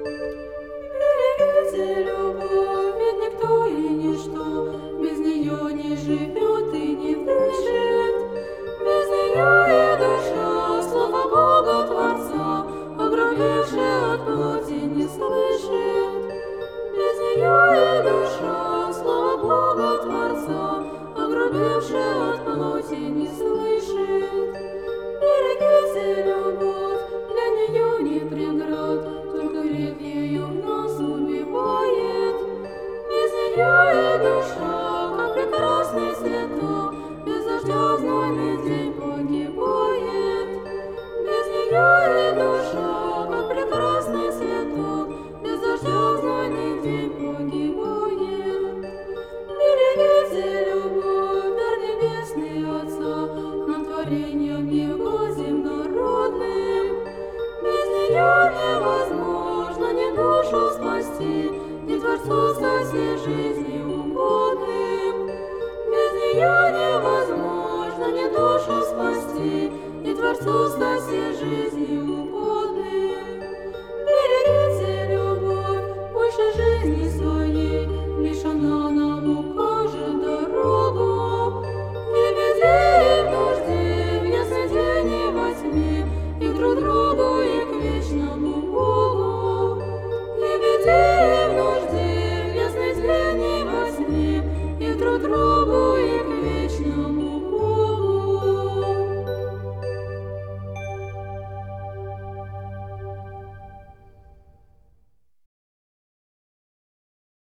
Берегите любовь, ведь никто и ничто без нее не живет и не дышит. Без нее и душа слова Бога Творца, огрубевшая от плоти, не слышит. Без нее и душа слова Бога Творца, огрубевшая от плоти, не слышит. Берегите любовь, для нее не преград, только грех ее в нас убивает. Без нее и душа, как прекрасный цветок, без дождя знойный день погибает. Без нее и душа, как прекрасный цветок, без дождя знойный день погибает. Берегите любовь, дар небесный Отца, над творением Его земнородным. Без нее невозможно ни душу спасти, ни Творцу стать всей жизни угодным. Без нее невозможно ни душу спасти, ни Творцу стать всей жизни угодным.